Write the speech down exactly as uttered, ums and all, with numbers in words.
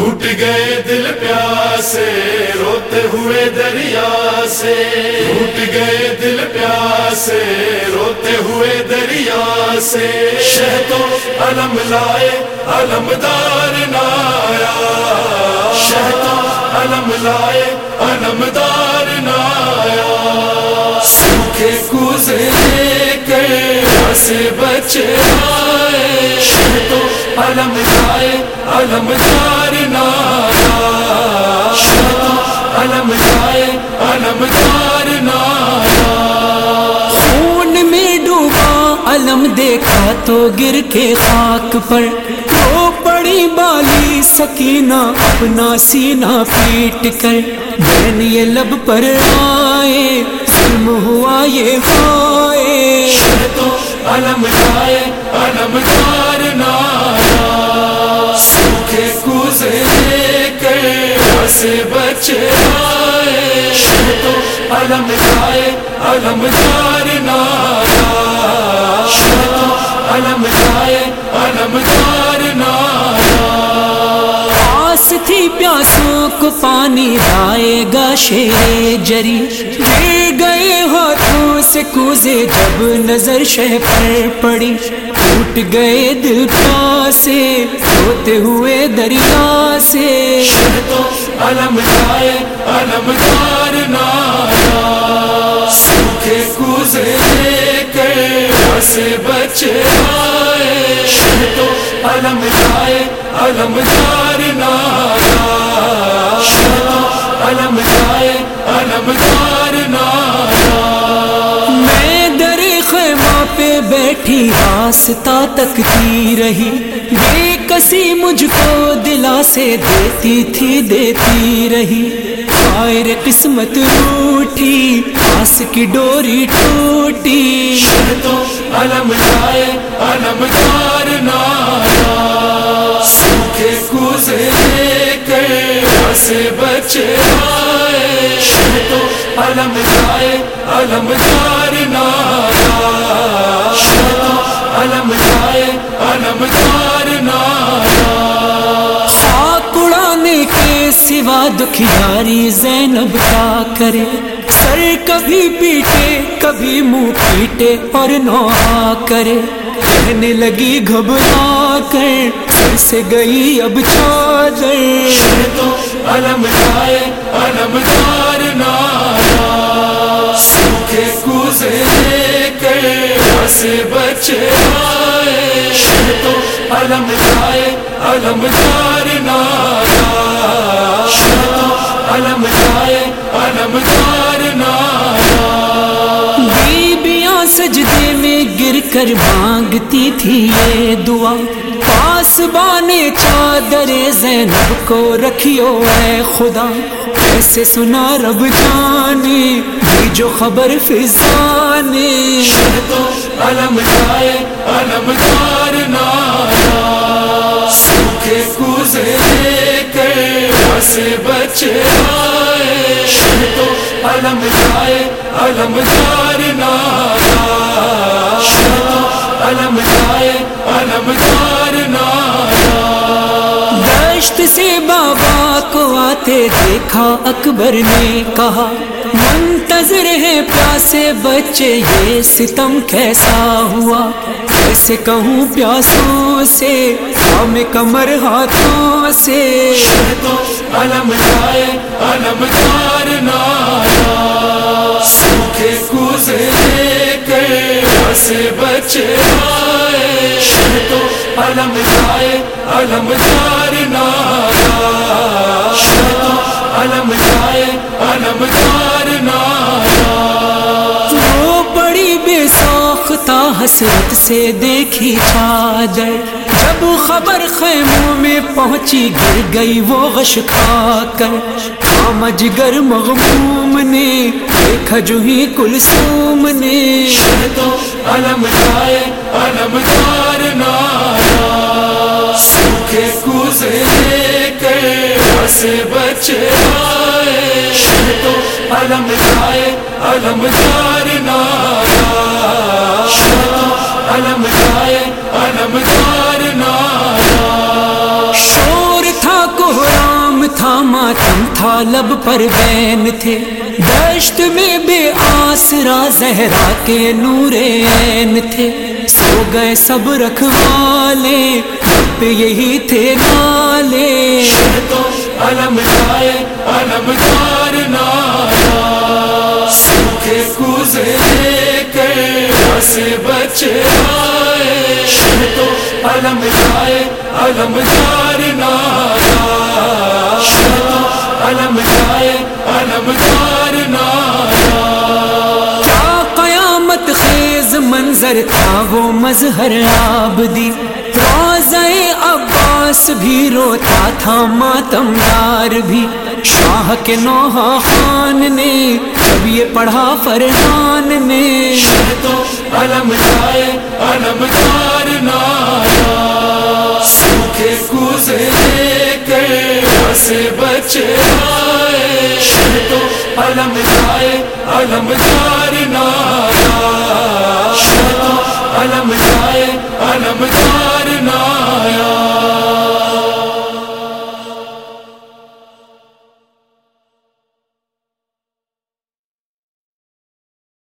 ٹوٹ گئے دل پیاسے روتے ہوئے دریا سے، ٹوٹ گئے دل پیاسے روتے ہوئے دریا سے، شہد و علم لائے علمدار نہ آیا، شہد و علم لائے علمدار نہ آیا، سوکھے کوزے لے کر ایسے بچے آئے، شہد و علم لائے علمدار نہ آیا، شہد و علم لائے علمدار نہ آیا، خون میں ڈوبا علم دیکھا تو گر کے خاک پر، رو پڑی بالی سکینہ اپنا سینہ پیٹ کر، بین یہ لب پر آئے ظلم ہوا یہ ہائے، شہد و علم لائے علمدار نہ آیا، سوکھے کوزے لے کر ایسے بچے آئے، شہد و علم لائے علمدار نہ آیا، شہد و علم لائے علمدار نہ آیا، آس تھی پیاسوں کو پانی لائے گا شیر جری، گر گئے ہاتھوں سے کوزے جب نظر شہ پر پڑی، ٹوٹ گئے دل پیاسے روتے ہوئے دریا سے، شہد و علم لائے علمدار نہ آیا، سوکھے کوزے لے کر ایسے بچے آئے، شہد و علم لائے علمدار نہ آیا، شہد و علم لائے علمدار نہ آیا، میں در خیمہ پہ بیٹھی راستہ تکتی رہی، بے کسی مجھ کو دلا سے دیتی تھی دیتی رہی، خیر قسمت روٹھی آس کی ڈوری ٹوٹی، شہد و علم لائے علمدار نہ آیا، سوکھے کوزے لے کر ایسے بچے آئے، شہد و علم لائے علمدار نہ آیا، شہد و علم لائے علمدار نہ آیا، خاک اڑانے کے سوا دکھیاری زینب کیا کرے، سر کبھی پیٹے کبھی منہ پیٹے اور نوحہ کرے، کہنے لگی گھبرا کر سر سے گئی اب چادر، شہد و علم لائے علمدار نہ آیا، سوکھے کوزے لے کر ایسے بچے آئے، شہد و علم لائے علمدار نہ آیا، شہد و علم لائے علمدار نہ آیا، بیبیاں سجدے میں گر کر مانگتی تھی یہ دعا، پاسبانے چادر زینب کو رکھیو اے خدا، کیسے سنا رب جانے بھی جو خبر فضانے، شہد و علم لائے علمدار نہ آیا، سوکھے کوزے لے کر ایسے بچے آئے، شہد و علم لائے علمدار نہ آیا، شہد و علم لائے علمدار نہ آیا، دشت سے بابا کو آتے دیکھا اکبر نے کہا، منتظر ہیں پیاسے بچے یہ ستم کیسا ہوا، کیسے کہوں پیاسوں سے ہمیں کمر ہاتھوں سے، شہد و علم لائے علمدار نہ آیا، سوکھے کوزے لے کر ایسے بچے آئے، شہد و علم لائے علمدار نہ آیا، شہد و علم لائے علمدار نہ آیا، وہ بڑی بے ساختہ حسرت سے دیکھی چادر، جب خبر خیموں میں پہنچی گر گئی وہ غش کھا کر، کام جگر مغموم نے دیکھا جو ہی کلثوم نے، شہد و علم لائے علمدار نہ آیا، سوکھے کوزے لے کر ایسے بچے آئے، شہد و علم لائے علمدار نہ آیا، شہد و علم لائے علمدار نہ آیا، شور تھا کوہرا تھا ماتم تھا لب پر بین تھے، دشت میں بے آسرا زہرا کے نور عین تھے، سو گئے سب رکھوالے لب پہ یہی تھے نالے، تو علم لائے علمدار نایا، سوکھے کوزے لے کر سے بچے آئے، تو علم لائے علمدار نایا، تو علم لائے علمدار نایا۔ کیا قیامت خیز منظر تھا وہ مظہر عابدی، روضہ عباس بھی روتا تھا ماتمدار بھی، شاہ کے نوحہ خان نے جب یہ پڑھا فرحان نے، تو علم لائے علمدار نایا، سوکھے کوزے لے کر سے بچے آئے، تو علم لائے علمدار نایا، تو علم لائے علمدار نایا۔